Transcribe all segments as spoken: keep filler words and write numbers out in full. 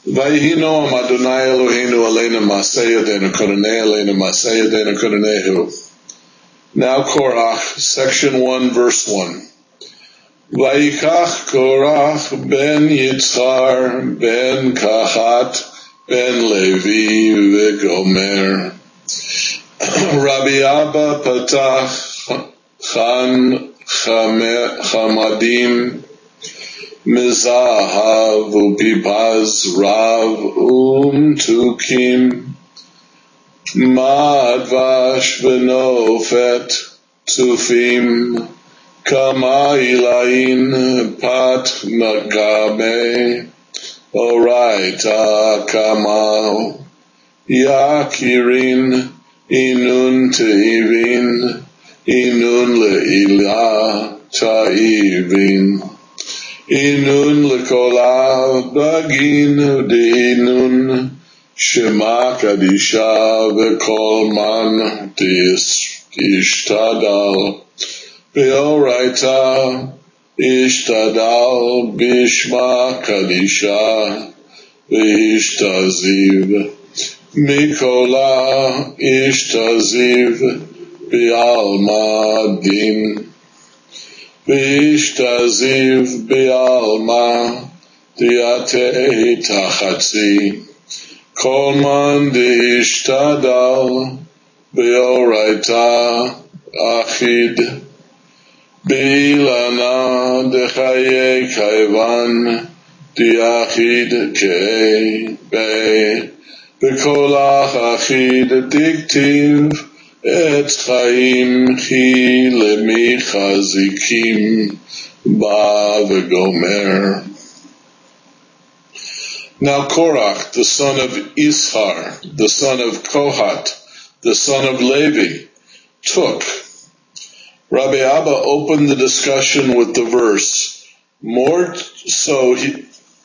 Vayhi Noam Adonai Eloheinu aleinu ma'aseh yadeinu koronei aleinu ma'aseh yadeinu koronehu. Now Korach, section one, verse one. Vayikach Korach ben Yitzchar ben Kahat ben Levi v'gomer. Rabbi Abba patach chan chamadim Mizahav upipaz rav umtukim ma'advash v'nofet tufim kama ilayin pat magabe oraita kama yakirin inun teivin inun le'ilah ta'ivin Inun lekola bagin deinun shema kadisha v'kol man tishtadal v'oraita ishtadal bishma kadisha v'ishtaziv mikola ishtaziv b'alma din V'ishtaziv b'alma diatei tachatzi kol man d'ishtadal b'oraita achid b'ilana d'chaye kaivan diachid kei be b'kolach achid diktiv Et chaim chi lemi chazikim ba v'gomer. Now Korach, the son of Ishar, the son of Kohat, the son of Levi, took. Rabbi Abba opened the discussion with the verse, more so he,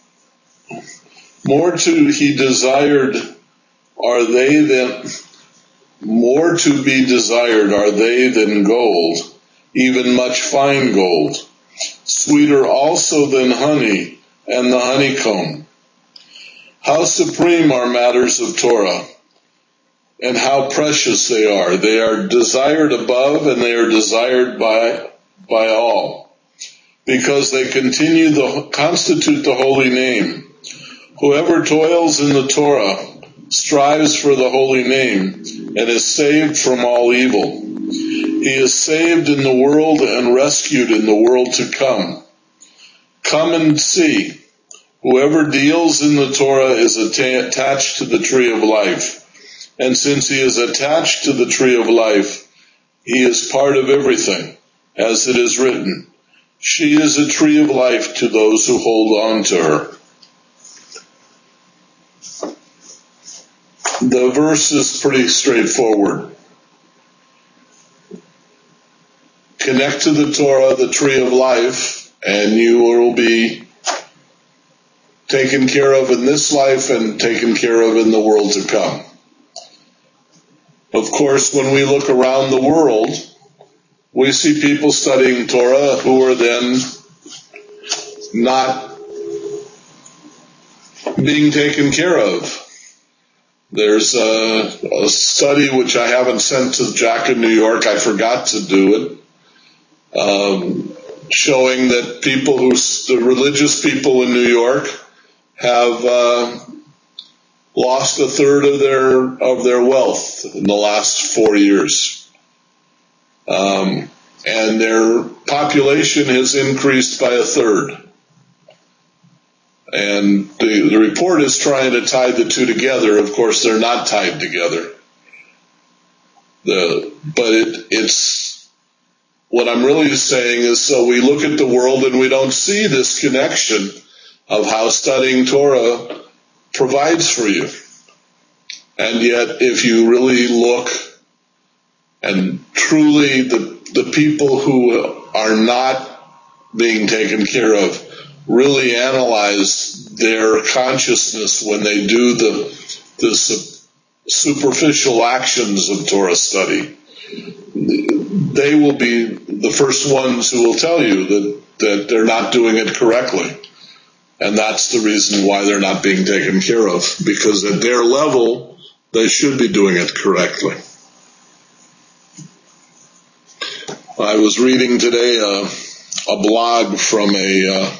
more to he desired are they than More to be desired are they than gold, even much fine gold, sweeter also than honey and the honeycomb. How supreme are matters of Torah, and how precious they are. They are desired above, and they are desired by, by all, because they continue the, constitute the holy name. Whoever toils in the Torah strives for the holy name, and is saved from all evil. He is saved in the world and rescued in the world to come. Come and see. Whoever deals in the Torah is atta- attached to the tree of life. And since he is attached to the tree of life, he is part of everything, as it is written. She is a tree of life to those who hold on to her. The verse is pretty straightforward. Connect to the Torah, the tree of life, and you will be taken care of in this life and taken care of in the world to come. Of course, when we look around the world, we see people studying Torah who are then not being taken care of. There's a, a study which I haven't sent to Jack in New York. I forgot to do it, um, showing that people who, the religious people in New York, have uh, lost a third of their of their wealth in the last four years, um, and their population has increased by a third. And the, the report is trying to tie the two together. Of course, they're not tied together. The, but it, it's, what I'm really saying is, so we look at the world and we don't see this connection of how studying Torah provides for you. And yet, if you really look and truly the, the people who are not being taken care of really analyze their consciousness when they do the, the su- superficial actions of Torah study, they will be the first ones who will tell you that, that they're not doing it correctly. And that's the reason why they're not being taken care of, because at their level, they should be doing it correctly. I was reading today a, a blog from a, uh,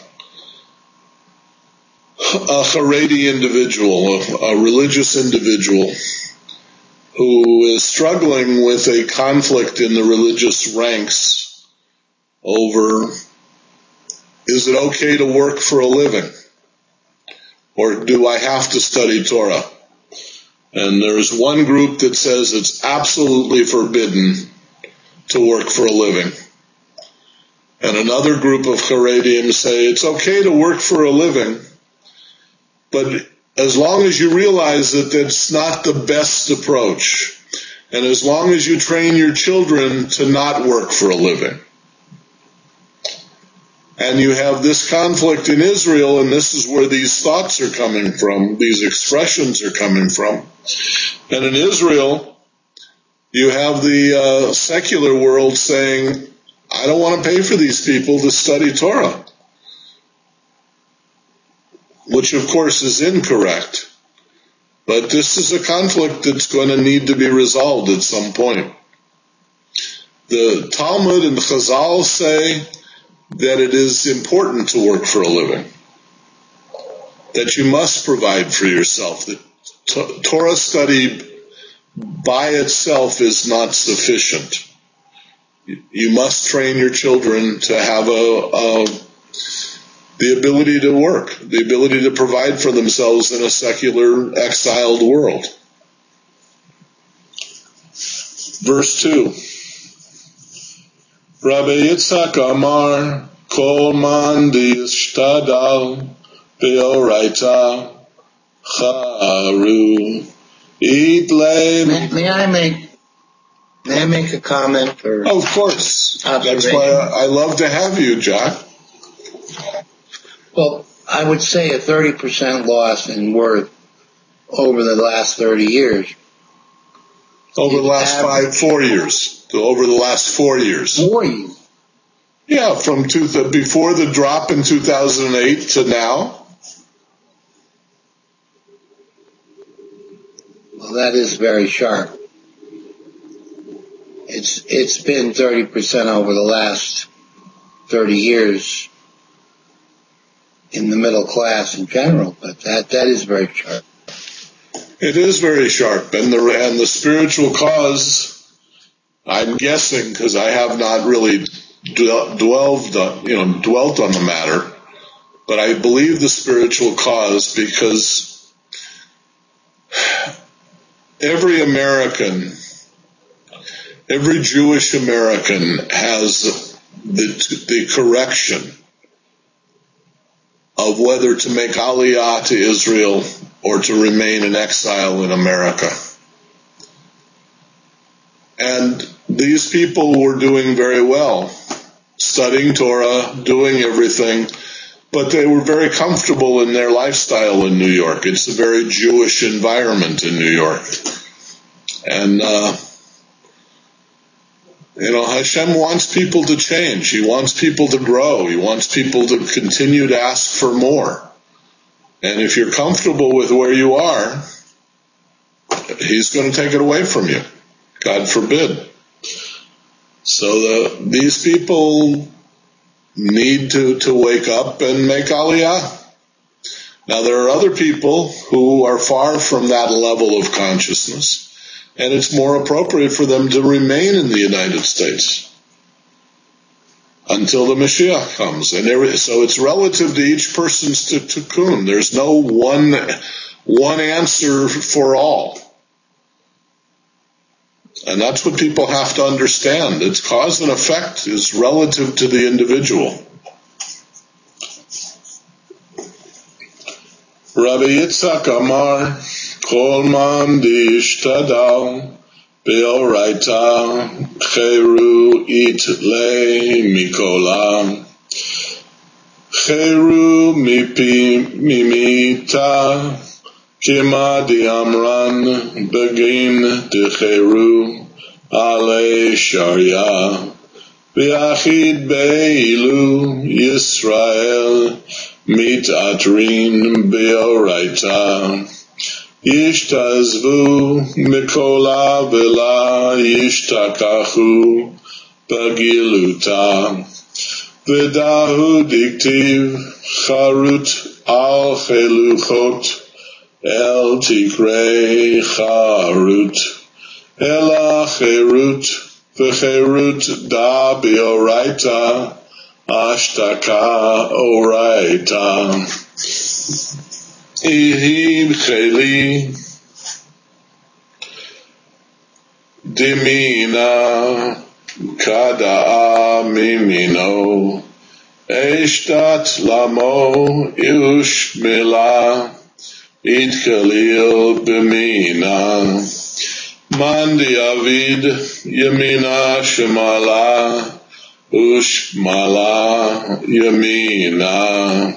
a Haredi individual, a, a religious individual, who is struggling with a conflict in the religious ranks over, is it okay to work for a living? Or do I have to study Torah? And there's one group that says it's absolutely forbidden to work for a living. And another group of Haredim say it's okay to work for a living, but as long as you realize that that's not the best approach, and as long as you train your children to not work for a living. And you have this conflict in Israel, and this is where these thoughts are coming from, these expressions are coming from. And in Israel, you have the uh, secular world saying, I don't want to pay for these people to study Torah. Which of course is incorrect. But this is a conflict that's going to need to be resolved at some point. The Talmud and Chazal say that it is important to work for a living, that you must provide for yourself, that t- Torah study by itself is not sufficient. You must train your children to have a, a the ability to work, the ability to provide for themselves in a secular, exiled world. Verse two. Rabbi Yitzhak Amar, Kol man dishtadal beoraita charu itle. May, may I make may I make a comment? Or of course. That's why I, I love to have you, Jack. Well, I would say a thirty percent loss in worth over the last thirty years. Over the last five, four years. Over the last four years. Four years? Yeah, from two, the, before the drop in two thousand eight to now. Well, that is very sharp. It's It's been thirty percent over the last thirty years in the middle class in general, but that, that is very sharp. It is very sharp, and the and the spiritual cause, I'm guessing, because I have not really dwelled on, you know, dwelt on the matter, but I believe the spiritual cause because every American, every Jewish American has the the correction of whether to make Aliyah to Israel or to remain in exile in America. And these people were doing very well, studying Torah, doing everything, but they were very comfortable in their lifestyle in New York. It's a very Jewish environment in New York. And, uh, you know, Hashem wants people to change. He wants people to grow. He wants people to continue to ask for more. And if you're comfortable with where you are, He's going to take it away from you. God forbid. So the, these people need to, to wake up and make Aliyah. Now there are other people who are far from that level of consciousness, and it's more appropriate for them to remain in the United States until the Mashiach comes. And there, so it's relative to each person's tikkun. There's no one, one answer for all. And that's what people have to understand. Its cause and effect is relative to the individual. Rabbi Yitzhak Amar, Kol man dishtadal beoraita cheru itle mikolam cheru mipi mimita Kima diamran begin decheru ale sharia v'achid beilu Yisrael Mitatrin beoraita, Yishtazvu mikola vela yishtakachu bagiluta, V'dahu diktiv charut al cheluchot el tikrei charut, ela cherut v'cherut da beoraita ashtaka oraita. Ihib cheli dimina kada'a mimino eshtat lamo iushmila itkalil bimina mandi avid yamina shemala ushmala yamina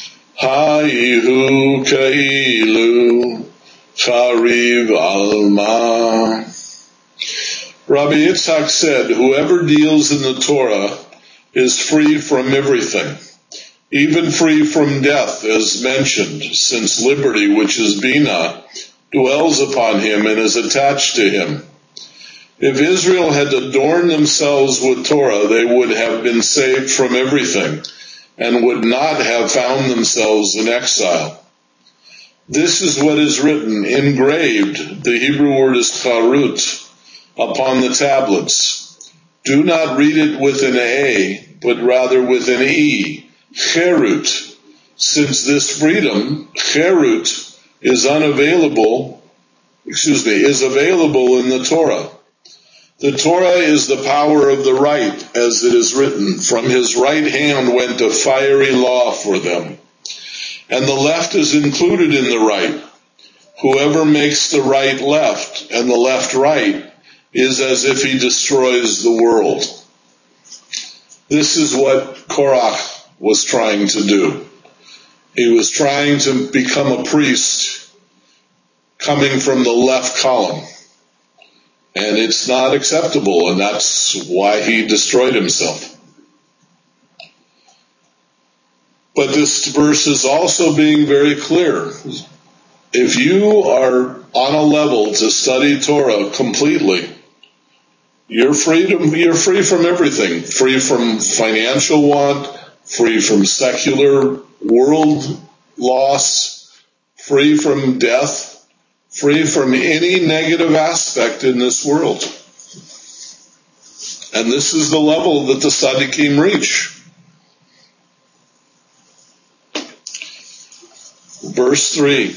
Ha'ihu kailu chariv alma. Rabbi Yitzhak said, whoever deals in the Torah is free from everything, even free from death, as mentioned, since liberty, which is Bina, dwells upon him and is attached to him. If Israel had adorned themselves with Torah, they would have been saved from everything, and would not have found themselves in exile. This is what is written, engraved, the Hebrew word is charut, upon the tablets. Do not read it with an A, but rather with an E, cherut, since this freedom, cherut, is unavailable, excuse me, is available in the Torah. The Torah is the power of the right, as it is written, from his right hand went a fiery law for them. And the left is included in the right. Whoever makes the right left and the left right is as if he destroys the world. This is what Korach was trying to do. He was trying to become a priest coming from the left column. And it's not acceptable, and that's why he destroyed himself. But this verse is also being very clear. If you are on a level to study Torah completely, you're free to, you're free from everything. Free from financial want, free from secular world loss, free from death, free from any negative aspect in this world. And this is the level that the Tzaddikim reach. Verse three.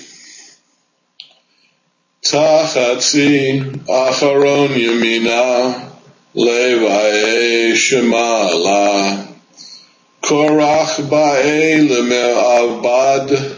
Tachatzi acharon yamina levae shemala korach ba'e leme'avbad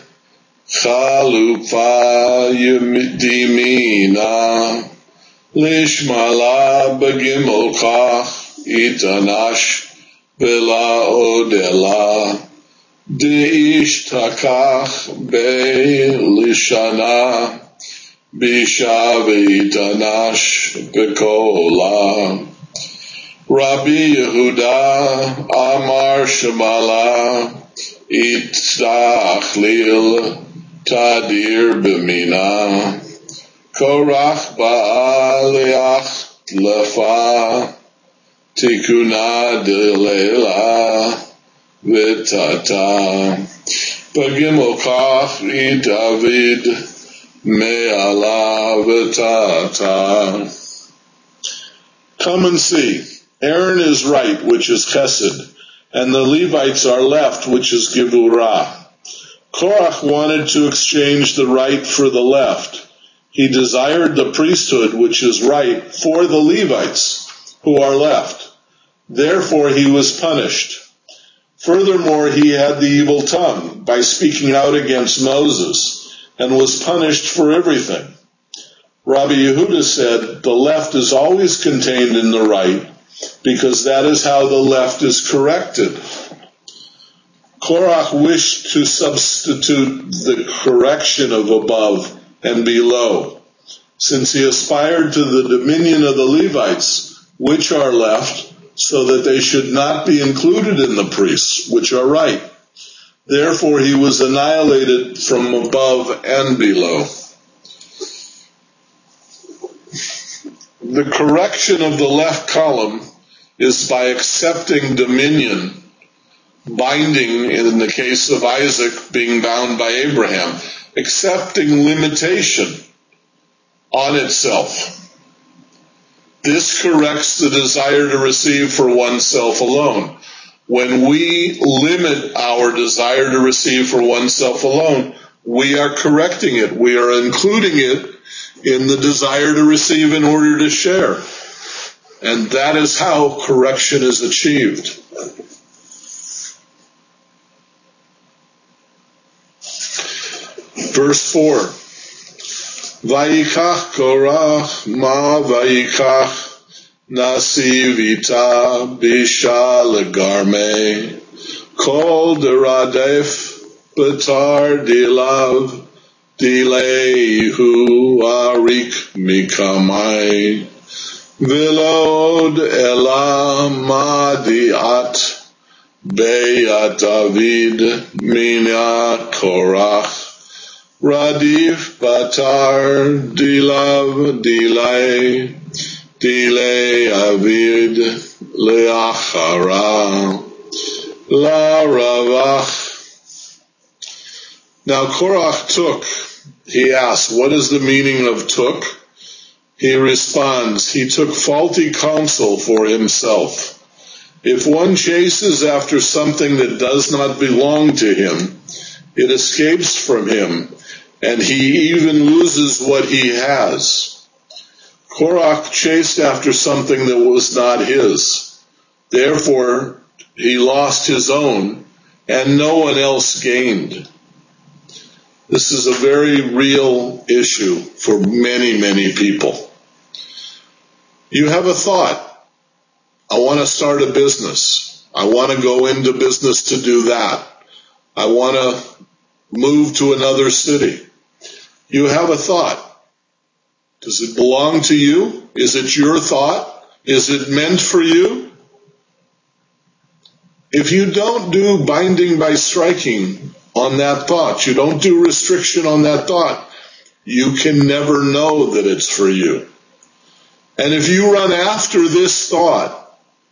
Chalupa yimidimina lishmala begimel kach itanash bela odela deish takach be lishana bisha veitanash bekola. Rabbi Yehuda Amar Shemala Itzach Tadir b'mina, korach ba'aliach lefa, tikuna delela v'tata, b'gimel kach i David me'ala v'tata. Come and see, Aaron is right, which is chesed, and the Levites are left, which is gevurah. Korach wanted to exchange the right for the left. He desired the priesthood, which is right, for the Levites, who are left. Therefore he was punished. Furthermore, he had the evil tongue by speaking out against Moses, and was punished for everything. Rabbi Yehuda said, the left is always contained in the right, because that is how the left is corrected. Korach wished to substitute the correction of above and below, since he aspired to the dominion of the Levites, which are left, so that they should not be included in the priests, which are right. Therefore he was annihilated from above and below. The correction of the left column is by accepting dominion, binding in the case of Isaac being bound by Abraham, accepting limitation on itself. This corrects the desire to receive for oneself alone. When we limit our desire to receive for oneself alone, we are correcting it. We are including it in the desire to receive in order to share. And that is how correction is achieved. Verse four. Vayikach Korach ma vayikach Nasi vita bisha legarme kol deradef batar dilav dilehu arik mikamai vilod ela madiat beyat David mina korach radif batar dilav dilay Dile avid leachara la ravach. Now Korach took, he asked, what is the meaning of took? He responds, he took faulty counsel for himself. If one chases after something that does not belong to him, it escapes from him, and he even loses what he has. Korach chased after something that was not his. Therefore, he lost his own, and no one else gained. This is a very real issue for many, many people. You have a thought. I want to start a business. I want to go into business to do that. I want to move to another city. You have a thought. Does it belong to you? Is it your thought? Is it meant for you? If you don't do binding by striking on that thought, you don't do restriction on that thought, you can never know that it's for you. And if you run after this thought,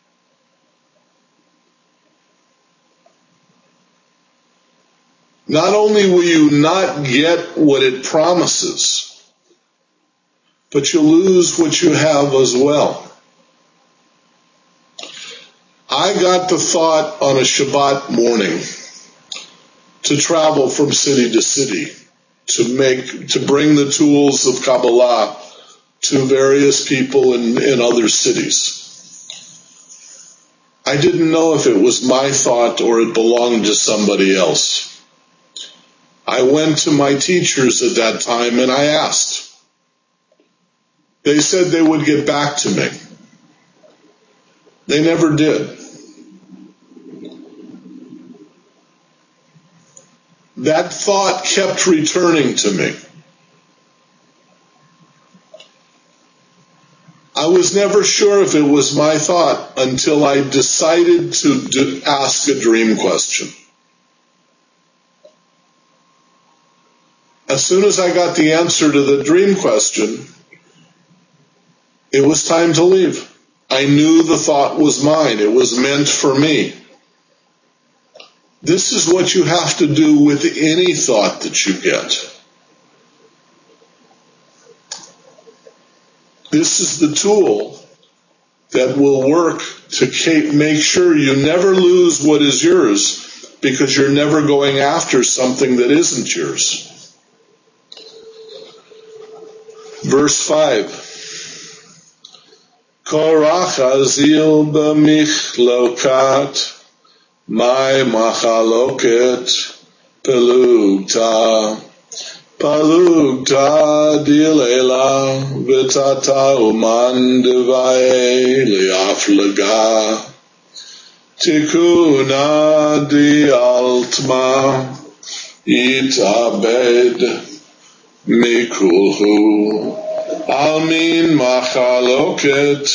not only will you not get what it promises, but you lose what you have as well. I got the thought on a Shabbat morning to travel from city to city, to make, to bring the tools of Kabbalah to various people in, in other cities. I didn't know if it was my thought or it belonged to somebody else. I went to my teachers at that time and I asked. They said they would get back to me. They never did. That thought kept returning to me. I was never sure if it was my thought until I decided to do, ask a dream question. As soon as I got the answer to the dream question, it was time to leave. I knew the thought was mine. It was meant for me. This is what you have to do with any thought that you get. This is the tool that will work to make sure you never lose what is yours, because you're never going after something that isn't yours. Verse five. Korach azil b'michlokat, my machaloket, pelugta, pelugta dilela, v'tata uman devae liaflaga, tikuna dialtma, itabed mikulhu. Almin machaloket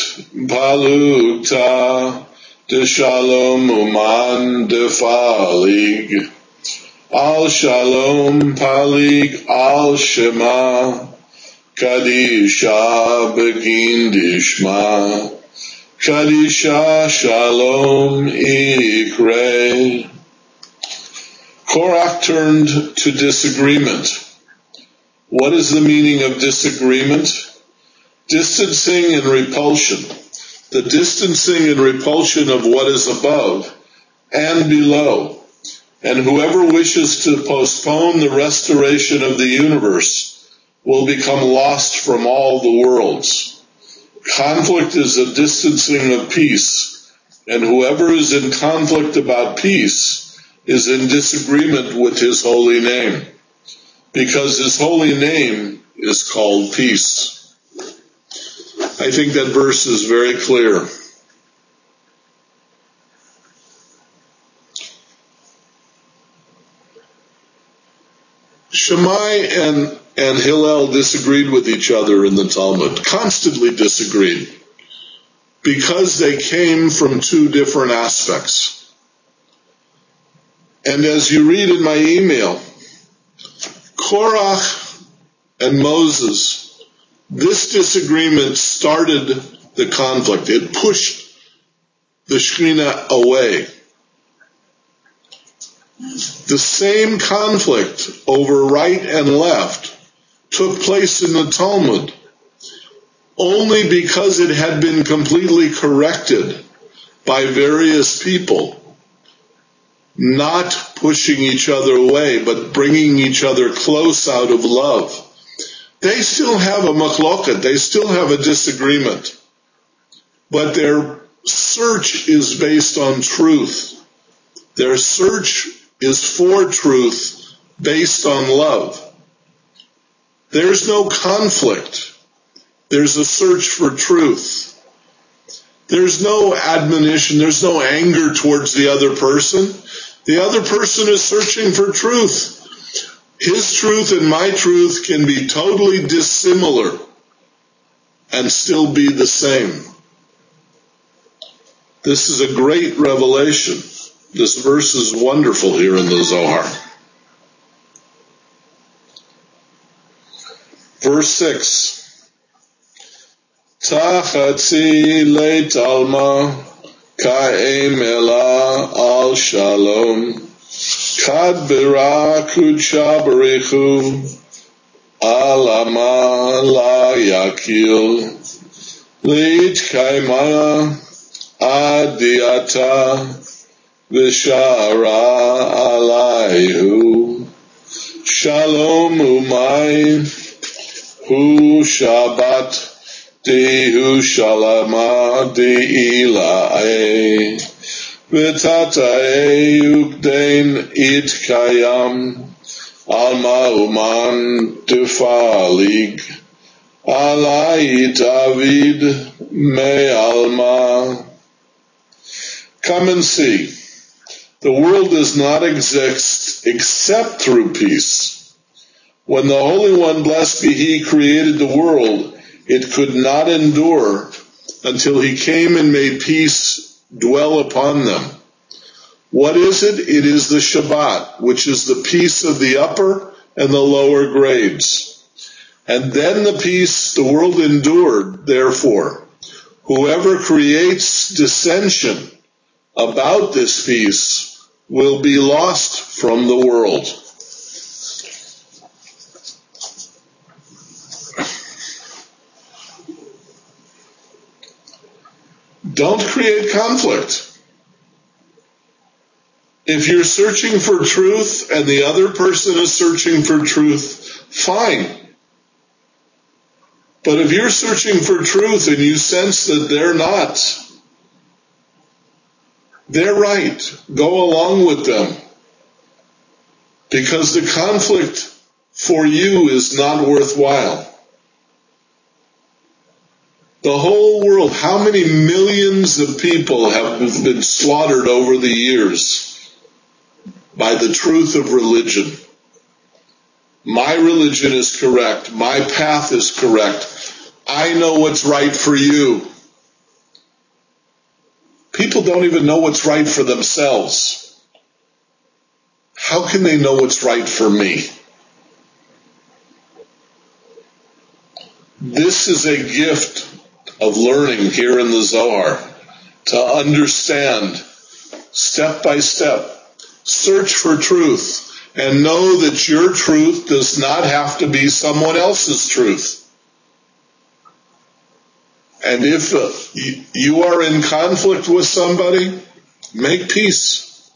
palukta de shalom uman de falig Al Shalom Palig Al Shema Kadisha Begin Dishma Kadisha Shalom Ikre. Korach turned to disagreement. What is the meaning of disagreement? Distancing and repulsion. The distancing and repulsion of what is above and below. And whoever wishes to postpone the restoration of the universe will become lost from all the worlds. Conflict is a distancing of peace, and whoever is in conflict about peace is in disagreement with his holy name, because his holy name is called peace. I think that verse is very clear. Shammai and, and Hillel disagreed with each other in the Talmud, constantly disagreed, because they came from two different aspects. And as you read in my email, Korach and Moses, this disagreement started the conflict. It pushed the Shekhinah away. The same conflict over right and left took place in the Talmud only because it had been completely corrected by various people, not pushing each other away, but bringing each other close out of love. They still have a machloket, they still have a disagreement, but their search is based on truth. Their search is for truth based on love. There's no conflict. There's a search for truth. There's no admonition. There's no anger towards the other person. The other person is searching for truth. His truth and my truth can be totally dissimilar and still be the same. This is a great revelation. This verse is wonderful here in the Zohar. Verse six. Tachatzi leitalma ka'em ela al shalom kad bira kudsha barichu alama la yakil leit kaima adiata Vishara alayhu Shalom umay Hu Shabbat Di Hu Shalama Di Ilae Vitatae Ukdain It Kayam Alma Uman Tufalig Alai David Me Alma. Come and see. The world does not exist except through peace. When the Holy One, blessed be He, created the world, it could not endure until He came and made peace dwell upon them. What is it? It is the Shabbat, which is the peace of the upper and the lower grades. And then the peace the world endured, therefore. Whoever creates dissension about this peace will be lost from the world. Don't create conflict. If you're searching for truth and the other person is searching for truth, fine. But if you're searching for truth and you sense that they're not, they're right. Go along with them. Because the conflict for you is not worthwhile. The whole world, how many millions of people have been slaughtered over the years by the truth of religion? My religion is correct. My path is correct. I know what's right for you. People don't even know what's right for themselves. how can they know what's right for me? This is a gift of learning here in the Zohar, to understand step by step, search for truth, and know that your truth does not have to be someone else's truth. And if uh, you, you are in conflict with somebody, make peace.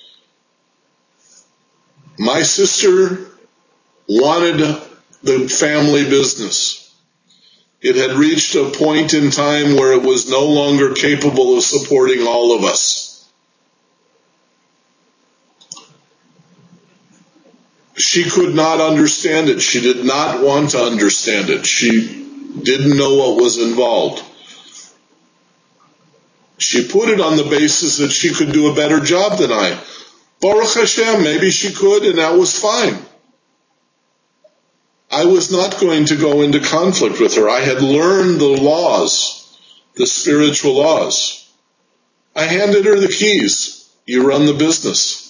My sister wanted the family business. It had reached a point in time where it was no longer capable of supporting all of us. She could not understand it. She did not want to understand it. She didn't know what was involved. She put it on the basis that she could do a better job than I. Baruch Hashem, maybe she could, and that was fine. I was not going to go into conflict with her. I had learned the laws, the spiritual laws. I handed her the keys. You run the business.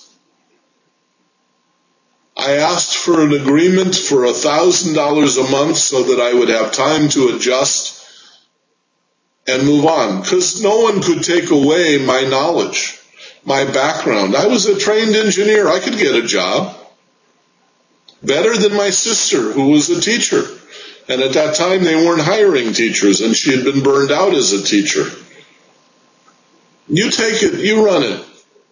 I asked for an agreement for a thousand dollars a month so that I would have time to adjust and move on, because no one could take away my knowledge, my background. I was a trained engineer. I could get a job better than my sister, who was a teacher. And at that time, they weren't hiring teachers, and she had been burned out as a teacher. You take it, you run it.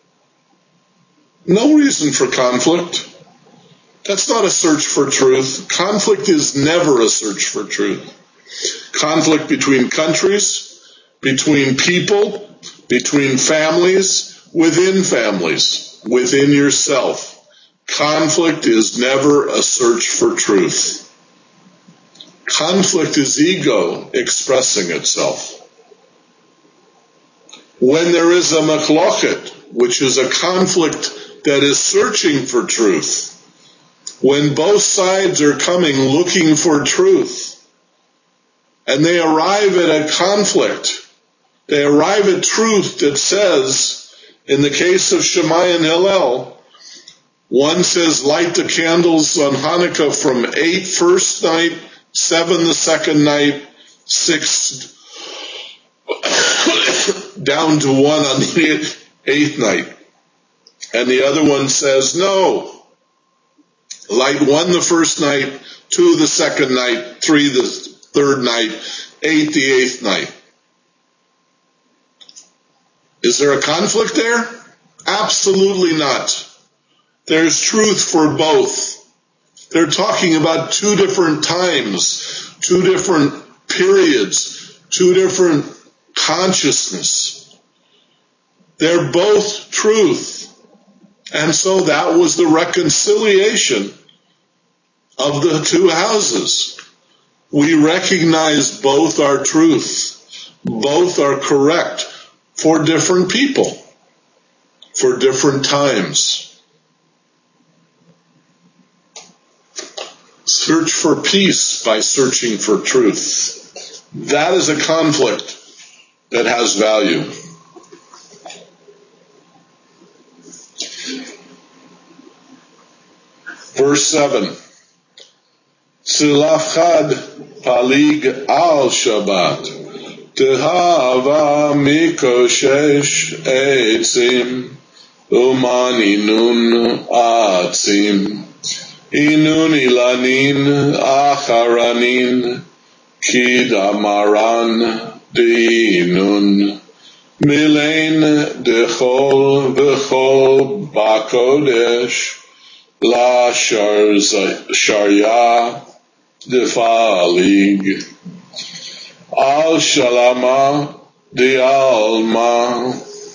No reason for conflict. That's not a search for truth. Conflict is never a search for truth. Conflict between countries, between people, between families, within families, within yourself. Conflict is never a search for truth. Conflict is ego expressing itself. When there is a machlochet, which is a conflict that is searching for truth, when both sides are coming looking for truth, and they arrive at a conflict, they arrive at truth that says, in the case of Shammai and Hillel, one says light the candles on Hanukkah from eight first night, seven the second night, six down to one on the eighth night. And the other one says, no, light one the first night, two the second night, three the third night, eight the eighth night. Is there a conflict there? Absolutely not. There's truth for both. They're talking about two different times, two different periods, two different consciousness. They're both truth. And so that was the reconciliation of the two houses. We recognize both are truth. Both are correct for different people, for different times. Search for peace by searching for truth. That is a conflict that has value. Verse seven. Tzilachad palig al Shabbat. Tehava mikoshesh eitzim. Umani nun atzim. Inun ilanin acharanin. Kidamaran deinun. Milain dechol v'chol bakodesh. La Sharia defalig Al Shalama de Alma.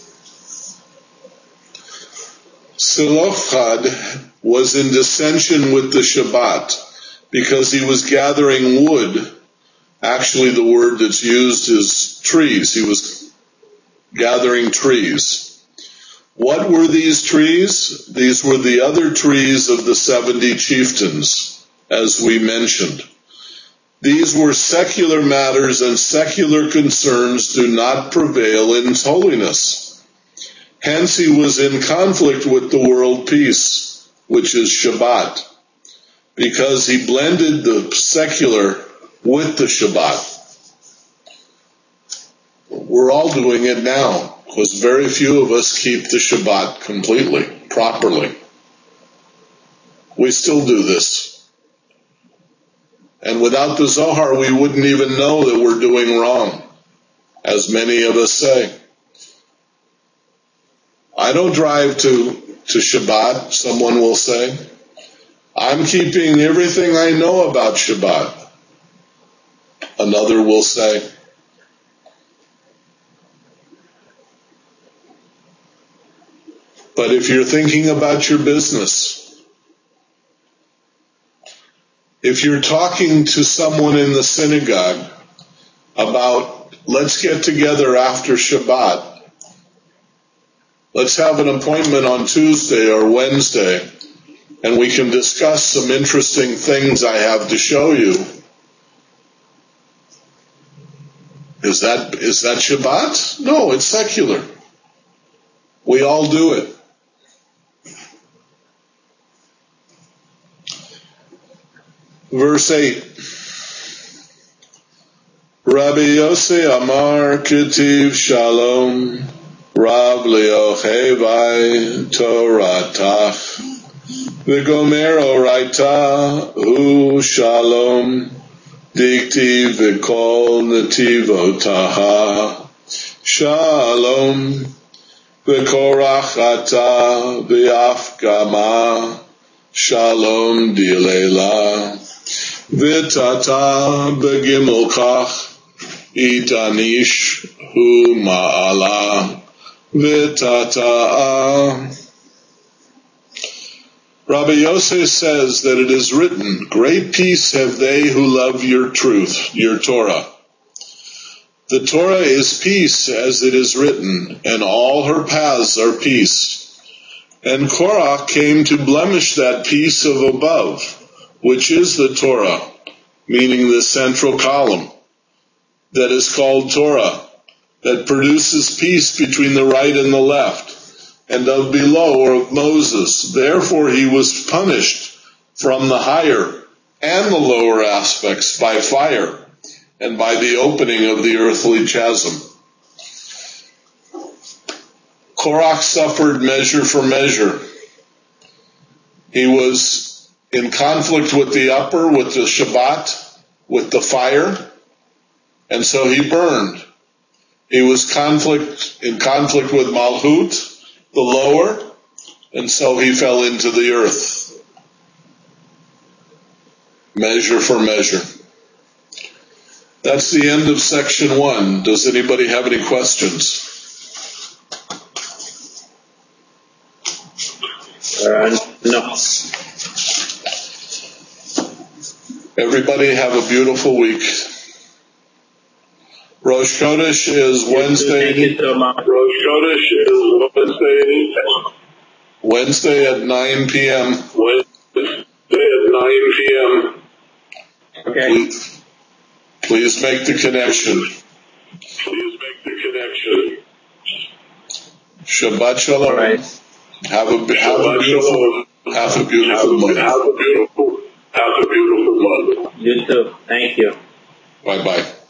Zelophehad was in dissension with the Shabbat because he was gathering wood. Actually, the word that's used is trees. He was gathering trees. What were these trees? These were the other trees of the seventy chieftains, as we mentioned. These were secular matters, and secular concerns do not prevail in holiness. Hence he was in conflict with the world peace. which is Shabbat, because he blended the secular with the Shabbat. We're all doing it now, because very few of us keep the Shabbat completely, properly. We still do this. And without the Zohar, we wouldn't even know that we're doing wrong, as many of us say. I don't drive to, to Shabbat, someone will say. I'm keeping everything I know about Shabbat, another will say. But if you're thinking about your business, if you're talking to someone in the synagogue about, let's get together after Shabbat, let's have an appointment on Tuesday or Wednesday, and we can discuss some interesting things I have to show you. Is that, is that Shabbat? No, it's secular. We all do it. Verse eight. Rabbi Yossi Amar Ketiv Shalom Rab Leochevai Toratach V'gomer Oraita Hu Shalom Dikti V'kol Netivotaha Shalom V'korach Ata V'afgama Shalom Dilela V'tata B'gimel Itanish Hu Ma'ala V'tata. Rabbi Yosef says that it is written, great peace have they who love your truth, your Torah. The Torah is peace as it is written, and all her paths are peace. And Korach came to blemish that peace of above, which is the Torah, meaning the central column, that is called Torah, that produces peace between the right and the left, and of below, or of Moses. Therefore he was punished from the higher and the lower aspects by fire, and by the opening of the earthly chasm. Korach suffered measure for measure. He was in conflict with the upper, with the Shabbat, with the fire, and so he burned. He was conflict in conflict with Malchut, the lower, and so he fell into the earth. Measure for measure. That's the end of section one. Does anybody have any questions? Uh, no. Everybody have a beautiful week. Rosh Chodesh is Wednesday. Rosh Chodesh is Wednesday. Wednesday at nine p.m. Wednesday at nine p.m. Okay. Please, please make the connection. Please make the connection. Shabbat Shalom. All right. Have a, have a beautiful, have a beautiful month. Have a beautiful, have a beautiful month. You too. Thank you. Bye bye.